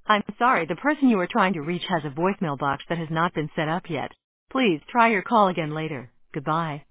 I'm sorry, the person you are trying to reach has a voicemail box that has not been set up yet. Please try your call again later. Goodbye.